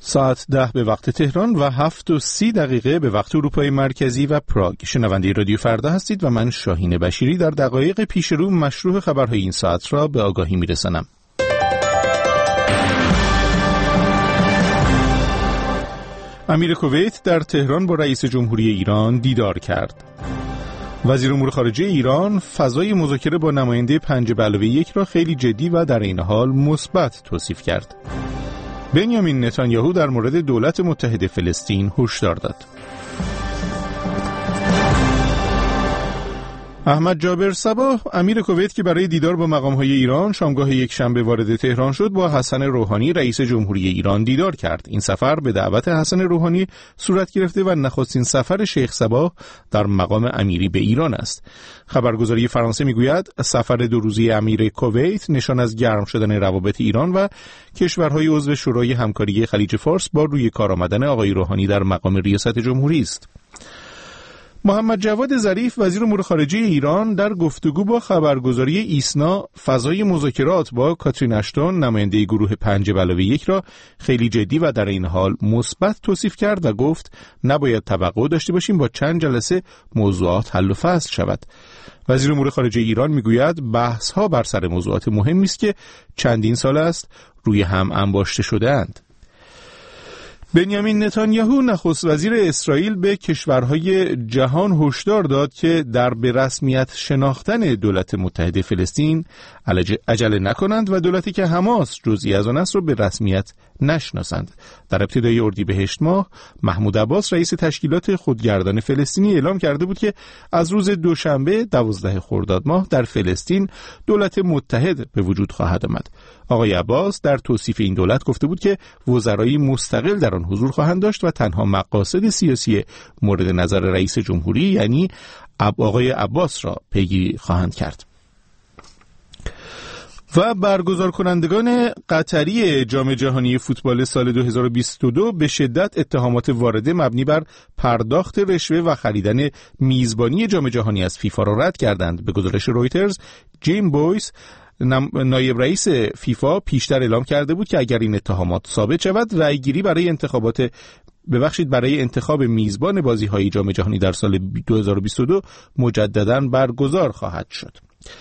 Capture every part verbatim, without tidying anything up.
ساعت ده به وقت تهران و هفت و سی دقیقه به وقت اروپای مرکزی و پراگ. شنونده رادیو فردا هستید و من شاهین بشیری در دقایق پیش رو مشروع خبرهای این ساعت را به آگاهی میرسانم. امیر کویت در تهران با رئیس جمهوری ایران دیدار کرد. وزیر امور خارجه ایران فضای مذاکره با نماینده پنج به علاوه یک را خیلی جدی و در این حال مثبت توصیف کرد. بنیامین نتانیاهو در مورد دولت متحد فلسطین هشدار داد. احمد جابر صباح، امیر کویت که برای دیدار با مقام‌های ایران شامگاه یک شنبه وارد تهران شد، با حسن روحانی رئیس جمهوری ایران دیدار کرد. این سفر به دعوت حسن روحانی صورت گرفته و نخستین سفر شیخ صباح در مقام امیری به ایران است. خبرگزاری فرانسه میگوید سفر دو روزه امیر کویت نشان از گرم شدن روابط ایران و کشورهای عضو شورای همکاری خلیج فارس با روی کار آمدن آقای روحانی در مقام ریاست جمهوری است. محمد جواد ظریف وزیر امور خارجه ایران در گفتگو با خبرگزاری ایسنا فضای مذاکرات با کاترین اشتون نماینده گروه پنج به علاوه یک را خیلی جدی و در این حال مثبت توصیف کرد و گفت نباید توقع داشته باشیم با چند جلسه موضوعات حل و فصل شود. وزیر امور خارجه ایران میگوید بحث ها بر سر موضوعات مهمی است که چندین سال است روی هم انباشته شده اند. بنیامین نتانیاهو نخست وزیر اسرائیل به کشورهای جهان هشدار داد که در به رسمیت شناختن دولت متحد فلسطین عجله نکنند و دولتی که حماس جزئی از آن است را به رسمیت نشناسند. در ابتدای اردیبهشت ماه محمود عباس رئیس تشکیلات خودگردان فلسطینی اعلام کرده بود که از روز دوشنبه دوازده خرداد ماه در فلسطین دولت متحد به وجود خواهد آمد. آقای عباس در توصیف این دولت گفته بود که وزرای مستقل در آن حضور خواهند داشت و تنها مقاصد سیاسی مورد نظر رئیس جمهوری یعنی آقای عباس را پیگیری خواهند کرد. و برگزار کنندگان قطری جام جهانی فوتبال سال دو هزار و بیست و دو به شدت اتهامات وارده مبنی بر پرداخت رشوه و خریدن میزبانی جام جهانی از فیفا را رد کردند. به گزارش رویترز، جیم بویس نایب رئیس فیفا پیشتر اعلام کرده بود که اگر این اتهامات ثابت شود رأیگیری برای انتخابات ببخشید برای انتخاب میزبان بازی‌های جام جهانی در سال دو هزار و بیست و دو مجدداً برگزار خواهد شد.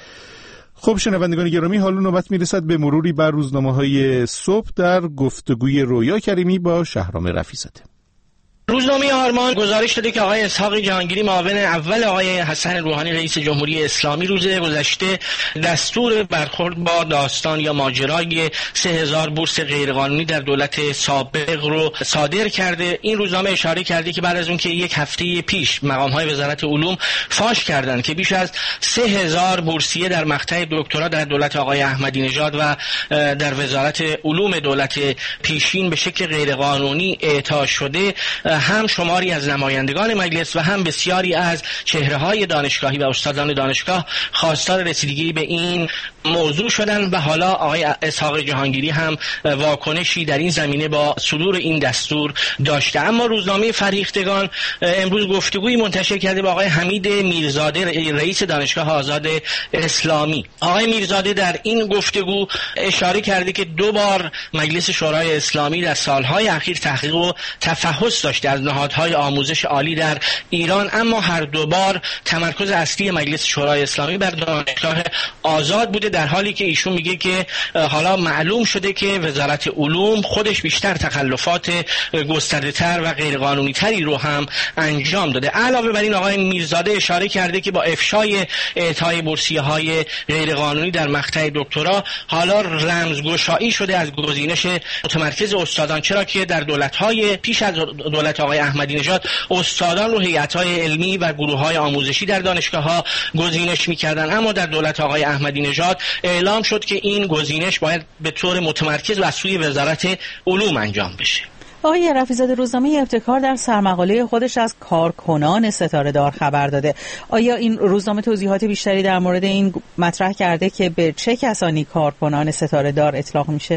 خب شنوندگان گرامی، حالا نوبت میرسد به مروری بر روزنامه‌های صبح در گفتگوی رویا کریمی با شهرام رفیع‌زاده. روزنامه آرمان گزارش داده که آقای اسحاق جهانگیری معاون اول آقای حسن روحانی رئیس جمهوری اسلامی روز گذشته دستور برخورد با داستان یا ماجرای سه هزار بورس غیرقانونی در دولت سابق رو صادر کرده. این روزنامه اشاره کرده که بعد از اون که یک هفته پیش مقام‌های وزارت علوم فاش کردند که بیش از سه هزار بورسیه در مقطع دکترا در دولت آقای احمدی نژاد و در وزارت علوم دولت پیشین به شکل غیرقانونی اعطا شده، هم شماری از نمایندگان مجلس و هم بسیاری از چهره‌های دانشگاهی و استادان دانشگاه خواستار رسیدگی به این موضوع شدن و حالا آقای اسحاق جهانگیری هم واکنشی در این زمینه با صدور این دستور داشته. اما روزنامه فریختگان امروز گفتگویی منتشر کرده با آقای حمید میرزاده رئیس دانشگاه آزاد اسلامی. آقای میرزاده در این گفتگو اشاره کرده که دو بار مجلس شورای اسلامی در سالهای اخیر تحقیق و تفحص داشته از نهادهای آموزش عالی در ایران، اما هر دو بار تمرکز اصلی مجلس شورای اسلامی بر دانشگاه آزاد بوده، در حالی که ایشون میگه که حالا معلوم شده که وزارت علوم خودش بیشتر تخلفات گسترده‌تر و غیرقانونی تری رو هم انجام داده. علاوه بر این آقای میرزاده اشاره کرده که با افشای اعطای بورسیه‌های غیرقانونی در مقطع دکترا حالا رمزگشایی شده از گزینش متمرکز استادان، چرا که در دولت‌های پیش از دولت آقای احمدی نژاد استادان رو هیئت‌های علمی و گروه‌های آموزشی در دانشگاه‌ها گزینش می‌کردند، اما در دولت آقای احمدی نژاد اعلام شد که این گزینش باید به طور متمرکز و از سوی وزارت علوم انجام بشه. آقای رفیع‌زاده، روزنامه ابتکار در سرمقاله خودش از کارکنان ستاره دار خبر داده. آیا این روزنامه توضیحات بیشتری در مورد این مطرح کرده که به چه کسانی کارکنان ستاره دار اطلاق میشه؟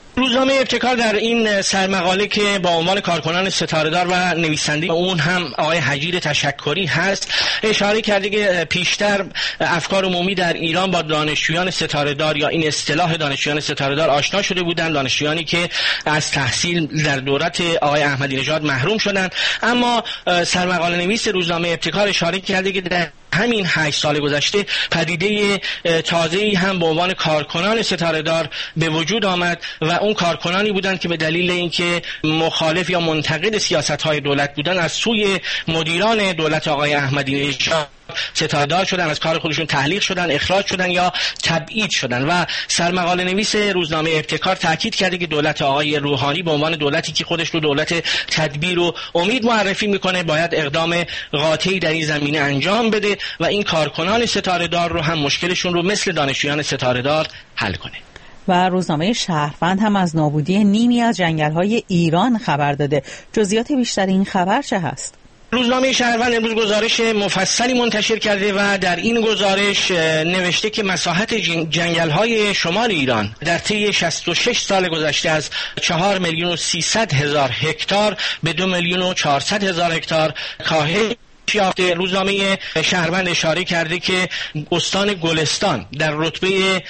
روزنامه ابتکار در این سرمقاله که با عنوان کارکنان ستاره‌دار و نویسنده اون هم آقای حجیر تشکری هست، اشاره کرده که پیشتر افکار عمومی در ایران با دانشجویان ستاره‌دار یا این اصطلاح دانشجویان ستاره‌دار آشنا شده بودند، دانشجویانی که از تحصیل در دولت آقای احمدی نژاد محروم شدند. اما سرمقاله نویس روزنامه ابتکار اشاره کرده که در همین هشت سال گذشته پدیده تازه‌ای هم به عنوان کارکنان ستاره‌دار به وجود آمد و اون کارکنانی بودند که به دلیل اینکه مخالف یا منتقد سیاست‌های دولت بودند از سوی مدیران دولت آقای احمدی نژاد ستاره‌دار شدن، از کار خودشون تحلیق شدن، اخراج شدن یا تبعید شدن. و سرمقاله نویس روزنامه ابتکار تاکید کرده که دولت آقای روحانی به عنوان دولتی که خودش رو دولت تدبیر و امید معرفی میکنه باید اقدام قاطعی در این زمینه انجام بده و این کارکنان ستاره‌دار رو هم مشکلشون رو مثل دانشجویان ستاره‌دار حل کنه. و روزنامه شهروند هم از نابودی نیمی از جنگل‌های ایران خبر داده. جزئیات بیشتر این خبر چه هست؟ روزنامه شهروند امروز گزارش مفصلی منتشر کرده و در این گزارش نوشته که مساحت جنگل‌های شمال ایران در طی شصت و شش سال گذشته از چهار میلیون و سیصد هزار هکتار به دو میلیون و چهارصد هزار هکتار کاهش یافته. روزنامه شهروند اشاره کرده که استان گلستان در رتبه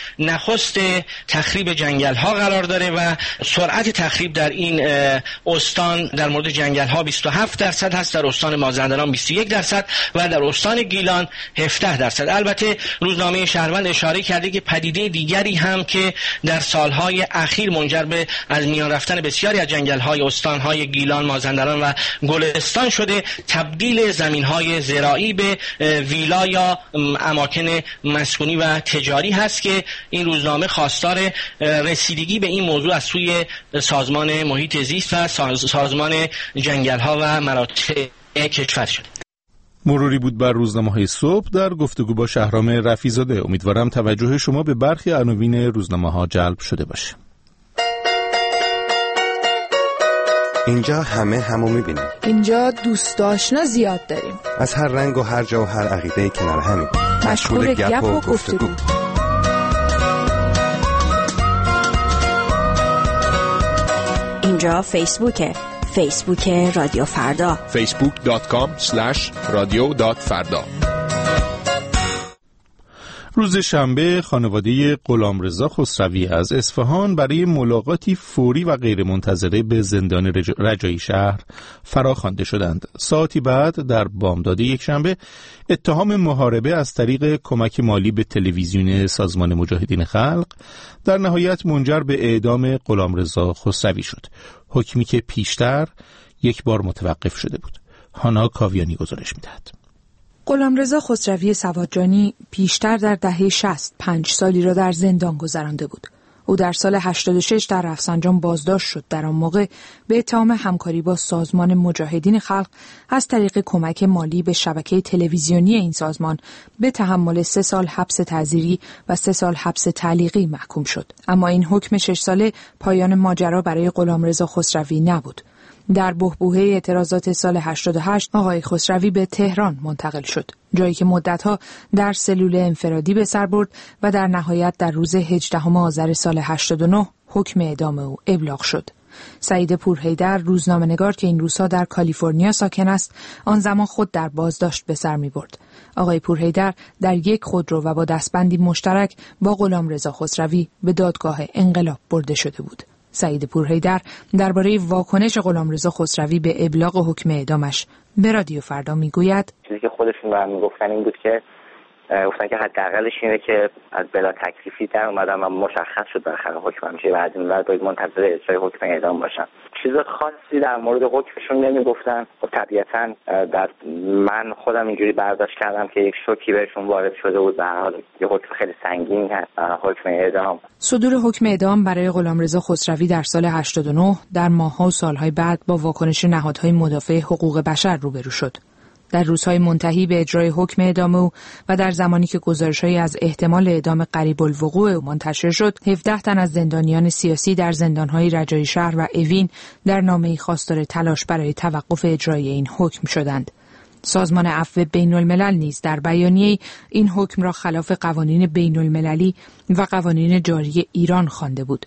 نخست تخریب جنگل ها قرار داره و سرعت تخریب در این استان در مورد جنگل ها بیست و هفت درصد هست، در استان مازندران بیست و یک درصد و در استان گیلان هفده درصد. البته روزنامه شهروند اشاره کرده که پدیده دیگری هم که در سالهای اخیر منجر به از میان رفتن بسیاری از جنگل های استان های گیلان، مازندران و گلستان شده، تبدیل زمین های زراعی به ویلا یا اماکن مسکونی و تجاری هست که این روزنامه خواستار رسیدگی به این موضوع از سوی سازمان محیط زیست و سازمان جنگل ها و مراتع کشور شده. مروری بود بر روزنامه‌های صبح در گفتگو با شهرام رفیع‌زاده. امیدوارم توجه شما به برخی عناوین روزنامه‌ها جلب شده باشه. اینجا همه همو میبینیم. اینجا دوست آشنا زیاد داریم. از هر رنگ و هر جا و هر عقیده کنار همیم. مشغول گپ و گفتگو. اینجا فیسبوکه. فیسبوک رادیو فردا. فیسبوک دات کام اسلش رادیو دات فردا. روز شنبه خانواده غلامرضا خسروی از اصفهان برای ملاقاتی فوری و غیرمنتظره به زندان رج... رجایی شهر فراخوانده شدند. ساعتی بعد در بامداد یک شنبه اتهام محاربه از طریق کمک مالی به تلویزیون سازمان مجاهدین خلق در نهایت منجر به اعدام غلامرضا خسروی شد. حکمی که پیشتر یک بار متوقف شده بود. هانا کاویانی گزارش می‌دهد. غلامرضا خسروی سوادجانی پیشتر در دهه شصت پنج سالی را در زندان گذرانده بود. او در سال هشتاد و شش در رفسنجان بازداشت شد. در آن موقع به اتهام همکاری با سازمان مجاهدین خلق از طریق کمک مالی به شبکه تلویزیونی این سازمان به تحمل سه سال حبس تعزیری و سه سال حبس تعلیقی محکوم شد. اما این حکم شش ساله پایان ماجرا برای غلامرضا خسروی نبود. در بحبوحه اعتراضات سال هشتاد و هشت آقای خسروی به تهران منتقل شد، جایی که مدتها در سلول انفرادی به سر برد و در نهایت در روز هجدهم آذر سال هشتاد و نه حکم اعدام او ابلاغ شد. سعید پورحیدر روزنامه‌نگار که این روزها در کالیفرنیا ساکن است، آن زمان خود در بازداشت به سر می‌برد. آقای پورحیدر در یک خودرو و با دستبندی مشترک با غلامرضا خسروی به دادگاه انقلاب برده شده بود. سعید پورحیدر درباره واکنش غلامرضا خسروی به ابلاغ حکم اعدامش به رادیو فردا میگوید: چیزی که خودشون برام میگفتن این بود که گفتن که حداقلش اینه که از بلا تکلیفی در اومدم و مشخص شد بالاخره حکمم چیه و از این بعد باید منتظر اجرای حکم اعدام باشم. چیز خاصی در مورد حکمشون نمیگفتن. خب طبیعتاً در من خودم اینجوری برداشت کردم که یک شوکی بهشون وارد شده بود و هر حال یه حکم خیلی سنگین هست، حکم اعدام. صدور حکم اعدام برای غلامرضا خسروی در سال هشتاد و نه در ماه‌ها و سال‌های بعد با واکنش نهادهای مدافع حقوق بشر روبرو شد. در روزهای منتهی به اجرای حکم اعدام او و در زمانی که گزارش‌هایی از احتمال اعدام قریب الوقوع او منتشر شد، هفده تن از زندانیان سیاسی در زندان‌های رجایی شهر و اوین در نامه‌ای خواستار تلاش برای توقف اجرای این حکم شدند. سازمان عفو بین‌الملل نیز در بیانیه‌ای این حکم را خلاف قوانین بین‌المللی و قوانین جاری ایران خوانده بود.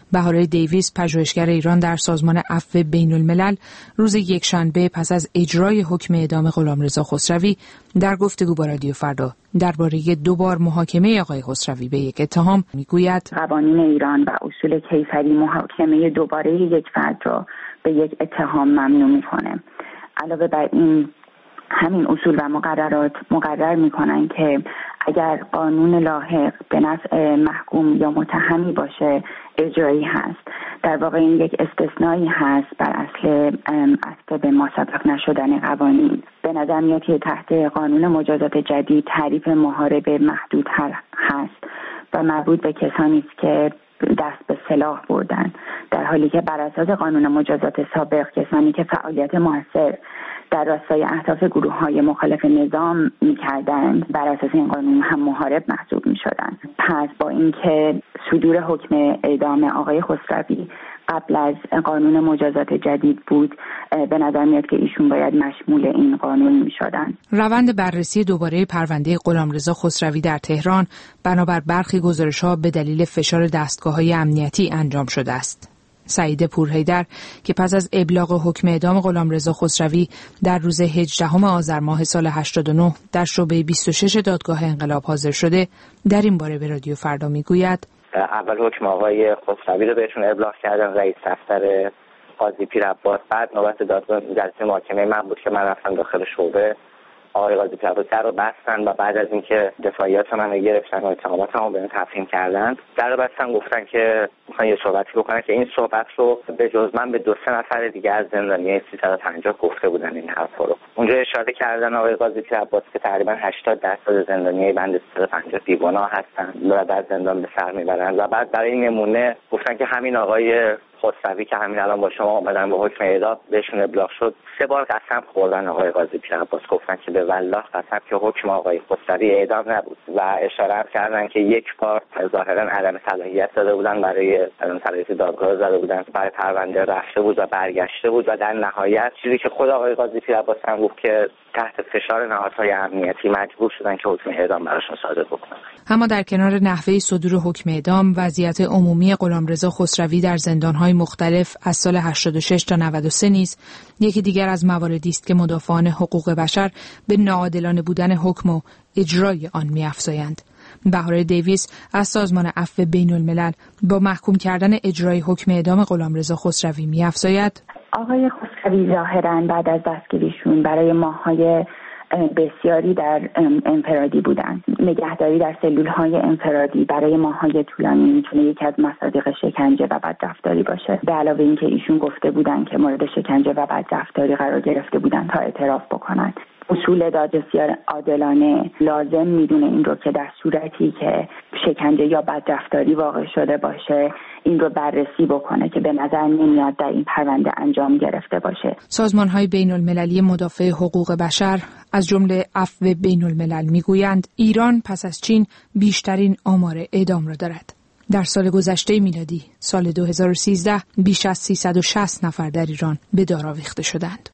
بهاره دیویس، پژوهشگر ایران در سازمان عفو بین الملل، روز یکشنبه پس از اجرای حکم اعدام غلامرضا خسروی در گفتگو با رادیو فردا درباره دو بار محاکمه آقای خسروی به یک اتهام میگوید قوانین ایران و اصول کیفری محاکمه دوباره یک فرد را به یک اتهام ممنوع میکنه. علاوه بر این همین اصول و مقررات مقرر میکنن که اگر قانون لاحق به نفع محکوم یا متهمی باشه اجرایی هست. در واقع این یک استثنایی هست بر اصل اصل به ما سبق نشدن قوانین. به نظر میاد که تحت قانون مجازات جدید تعریف محاربه محدودتر هست و مربوط به کسانی است که دست به سلاح بردن، در حالی که بر اساس قانون مجازات سابق کسانی که فعالیت موثر در راستای اهداف گروه‌های مخالف نظام می‌کردند بر اساس این قانون هم محارب محسوب می‌شدند. پس با اینکه صدور حکم اعدام آقای خسروی قبل از قانون مجازات جدید بود، به نظر میاد که ایشون باید مشمول این قانون می‌شدند. روند بررسی دوباره پرونده غلامرضا خسروی در تهران بنابر برخی گزارش‌ها به دلیل فشار دستگاه‌های امنیتی انجام شده است. سعید پورحیدر که پس از ابلاغ حکم اعدام غلامرضا خسروی در روز هجدهم آذر ماه سال هشتاد و نه در شعبه بیست و شش دادگاه انقلاب حاضر شده، در این باره به رادیو فردا میگوید: اول حکم آقای خسروی رو بهشون ابلاغ کردن رئیس دفتر قاضی پیرعباس، بعد نوبت دادگاه جلسه محاکمه من بود که من رفتم داخل شعبه. آقای قاضی پیرعباس در رو بستن و بعد از اینکه دفاعیات من رو گرفتن و اتهاماتمو بهم تفهیم کردن، در رو بستن، گفتن که میخوان یه صحبتی بکنن که این صحبت رو به جز من به دو سه نفر دیگه از زندانیای سیصد و پنجاه گفته بودن این حرف رو. اونجا اشاره کردن آقای قاضی پیرعباس که تقریبا هشتاد درصد زندانیای بند سیصد و پنجاه بیگناه هستن و در زندان به سر میبرن و بعد برای نمونه گفتن که همین آقای خسروی که همین الان با شما اومدن به حکم اعدام بهشون ابلاغ شد، سه بار قسم خوردن آقای قاضی پیرعباس، گفتن که به والله قسم که حکم آقای خسروی اعدام نبود و اشاره کردن که یک بار ظاهرا عدم صلاحیت داده بودن، برای عدم صلاحیت دادگاه زده بودن، برای پرونده رفته بود و برگشته بود و در نهایت چیزی که خود آقای قاضی پیرعباس هم گفت که تحت فشار نهادهای امنیتی مجبور شدن که حکم اعدام براشون صادر بکنن. اما در کنار نحوه صدور حکم اعدام، وضعیت عمومی غلامرضا خسروی در زندان‌های مختلف از سال هشتاد و شش تا نود و سه نیز یکی دیگر از مواردی است که مدافعان حقوق بشر به ناعادلانه بودن حکم و اجرای آن می‌افزایند. بهاره دیویس از سازمان عفو بین الملل با محکوم کردن اجرای حکم اعدام غلامرضا خسروی می‌افزاید: آقای خسروی ظاهراً بعد از دستگیریشون برای ماه‌های بسیاری در انفرادی بودن. نگهداری در سلول‌های انفرادی برای ماه‌های طولانی میتونه یکی از مصادیق شکنجه و بدرفتاری باشه. به علاوه اینکه ایشون گفته بودن که مورد شکنجه و بدرفتاری قرار گرفته بودن تا اعتراف بکنن. اصول دادرسی عادلانه لازم میدونه این رو که در صورتی که شکنجه یا بدرفتاری واقع شده باشه این رو بررسی بکنه که به نظر نمیاد در این پرونده انجام گرفته باشه. سازمان‌های بین المللی مدافع حقوق بشر از جمله عفو بین الملل میگویند ایران پس از چین بیشترین آمار اعدام را دارد. در سال گذشته میلادی سال دو هزار و سیزده بیش از سیصد و شصت نفر در ایران به دار آویخته شدند.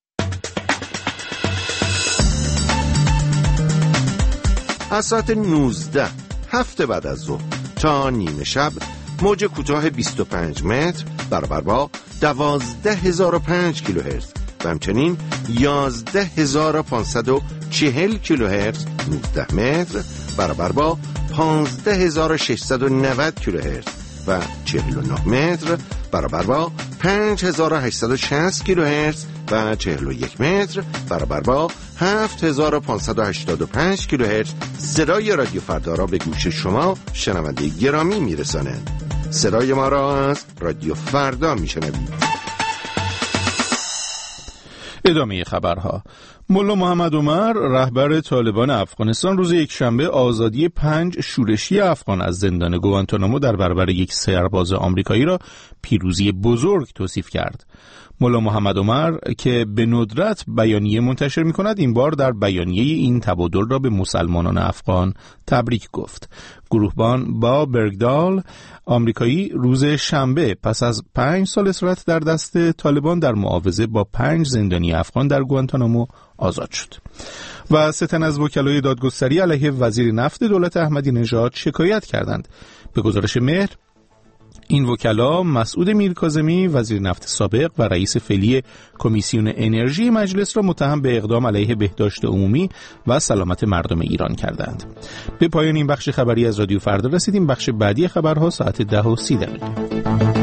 از ساعت نوزده هفته بعد از ظهر تا نیمه شب موج کوتاه بیست و پنج متر برابر با دوازده هزار و پنج کیلوهرتز و همچنین یازده هزار و پانصد و چهل کیلوهرتز نوزده متر برابر با پانزده هزار و ششصد و نود کیلوهرتز و چهل و نه متر برابر با پنج هزار و هشتصد و شصت کیلوهرتز و چهل و یک متر برابر با هفت هزار و پانصد و هشتاد و پنج کیلوهرتز صدای رادیو فردا را به گوش شما شنونده گرامی میرسانند. صدای ما را از رادیو فردا میشنوید. ادامه خبرها. ملا محمد عمر رهبر طالبان افغانستان روز یکشنبه آزادی پنج شورشی افغان از زندان گوانتانامو در برابر یک سرباز آمریکایی را پیروزی بزرگ توصیف کرد. ملا محمد عمر که به ندرت بیانیه منتشر می کند این بار در بیانیه این تبادل را به مسلمانان افغان تبریک گفت. گروهبان با برگدال آمریکایی روز شنبه پس از پنج سال اسارت در دست طالبان در معاوضه با پنج زندانی افغان در گوانتانامو آزاد شد. و سه تن از وکلای دادگستری علیه وزیر نفت دولت احمدی نژاد شکایت کردند. به گزارش مهر این وکلا مسعود میرکاظمی وزیر نفت سابق و رئیس فعلی کمیسیون انرژی مجلس را متهم به اقدام علیه بهداشت عمومی و سلامت مردم ایران کردند. به پایان این بخش خبری از رادیو فردا رسیدیم. بخش بعدی خبرها ساعت ده و سی دقیقه.